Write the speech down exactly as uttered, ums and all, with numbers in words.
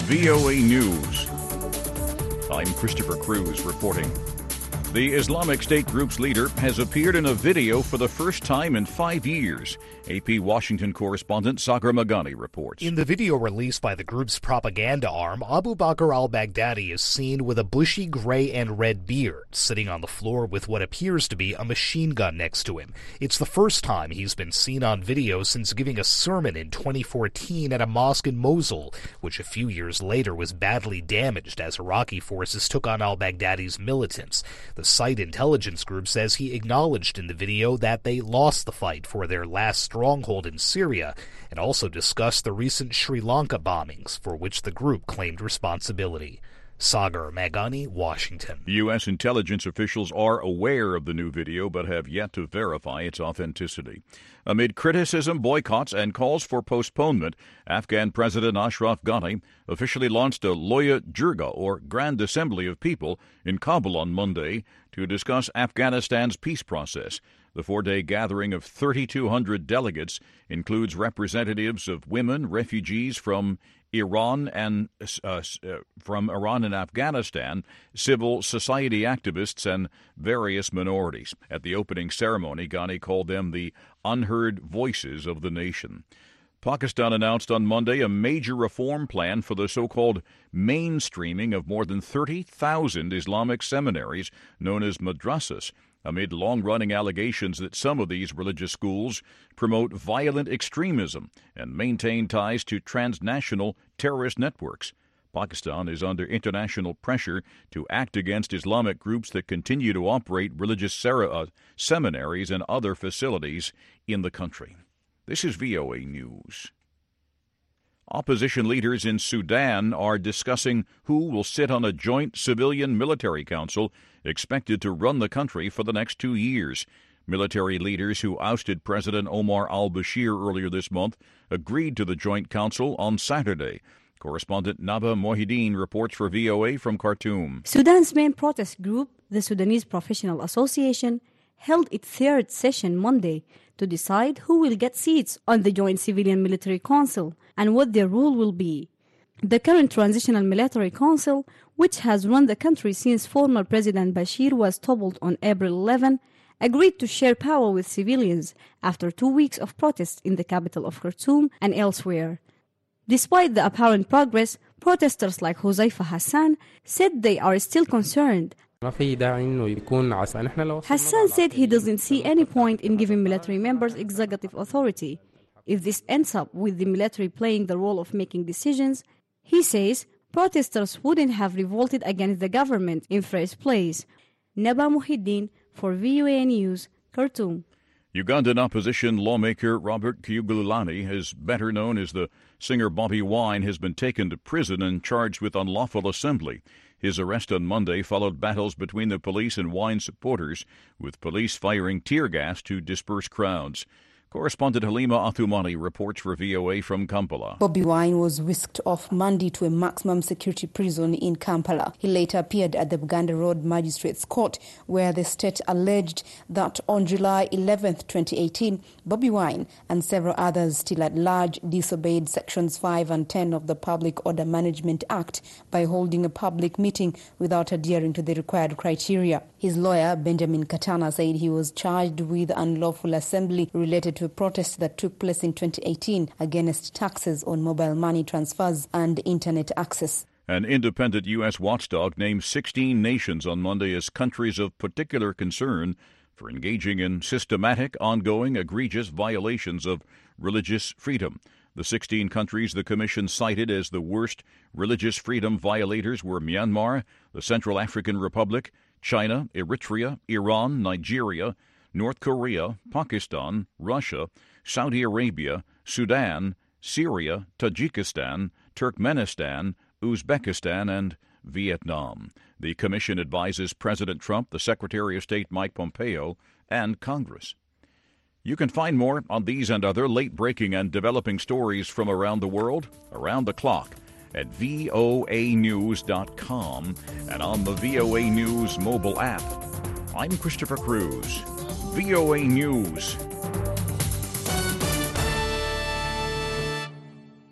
V O A News. I'm Christopher Cruz reporting. The Islamic State group's leader has appeared in a video for the first time in five years. A P Washington correspondent Sagar Magani reports. In the video released by the group's propaganda arm, Abu Bakr al-Baghdadi is seen with a bushy gray and red beard, sitting on the floor with what appears to be a machine gun next to him. It's the first time he's been seen on video since giving a sermon in twenty fourteen at a mosque in Mosul, which a few years later was badly damaged as Iraqi forces took on al-Baghdadi's militants. The site intelligence group says he acknowledged in the video that they lost the fight for their last stronghold in Syria, and also discussed the recent Sri Lanka bombings, for which the group claimed responsibility. Sagar Magani, Washington. U S intelligence officials are aware of the new video but have yet to verify its authenticity. Amid criticism, boycotts, and calls for postponement, Afghan President Ashraf Ghani officially launched a Loya Jirga, or Grand Assembly of People, in Kabul on Monday to discuss Afghanistan's peace process. The four-day gathering of thirty-two hundred delegates includes representatives of women, refugees from Iran and uh, from Iran and Afghanistan, civil society activists, and various minorities. At the opening ceremony, Ghani called them the unheard voices of the nation. Pakistan announced on Monday a major reform plan for the so-called mainstreaming of more than thirty thousand Islamic seminaries known as madrasas, amid long-running allegations that some of these religious schools promote violent extremism and maintain ties to transnational terrorist networks. Pakistan is under international pressure to act against Islamic groups that continue to operate religious ser- uh, seminaries and other facilities in the country. This is V O A News. Opposition leaders in Sudan are discussing who will sit on a joint civilian-military council expected to run the country for the next two years. Military leaders who ousted President Omar al-Bashir earlier this month agreed to the joint council on Saturday. Correspondent Naba Mohideen reports for V O A from Khartoum. Sudan's main protest group, the Sudanese Professional Association, held its third session Monday to decide who will get seats on the joint civilian-military council and what their role will be. The current Transitional Military Council, which has run the country since former President Bashir was toppled on April eleventh, agreed to share power with civilians after two weeks of protests in the capital of Khartoum and elsewhere. Despite the apparent progress, protesters like Huzaifa Hassan said they are still concerned. Hassan said he doesn't see any point in giving military members executive authority. If this ends up with the military playing the role of making decisions, he says protesters wouldn't have revolted against the government in first place. Naba Mohideen for V O A News, Khartoum. Ugandan opposition lawmaker Robert Kyagulanyi, is better known as the singer Bobby Wine, has been taken to prison and charged with unlawful assembly. His arrest on Monday followed battles between the police and Wine supporters, with police firing tear gas to disperse crowds. Correspondent Halima Athumani reports for V O A from Kampala. Bobby Wine was whisked off Monday to a maximum security prison in Kampala. He later appeared at the Buganda Road Magistrates Court, where the state alleged that on July eleventh, twenty eighteen, Bobby Wine and several others still at large disobeyed Sections five and ten of the Public Order Management Act by holding a public meeting without adhering to the required criteria. His lawyer, Benjamin Katana, said he was charged with unlawful assembly related to a protest that took place in twenty eighteen against taxes on mobile money transfers and internet access. An independent U S watchdog named sixteen nations on Monday as countries of particular concern for engaging in systematic, ongoing, egregious violations of religious freedom. The sixteen countries the Commission cited as the worst religious freedom violators were Myanmar, the Central African Republic, China, Eritrea, Iran, Nigeria, North Korea, Pakistan, Russia, Saudi Arabia, Sudan, Syria, Tajikistan, Turkmenistan, Uzbekistan, and Vietnam. The Commission advises President Trump, the Secretary of State Mike Pompeo, and Congress. You can find more on these and other late-breaking and developing stories from around the world, around the clock, at V O A news dot com and on the V O A News mobile app. I'm Christopher Cruz. V O A News.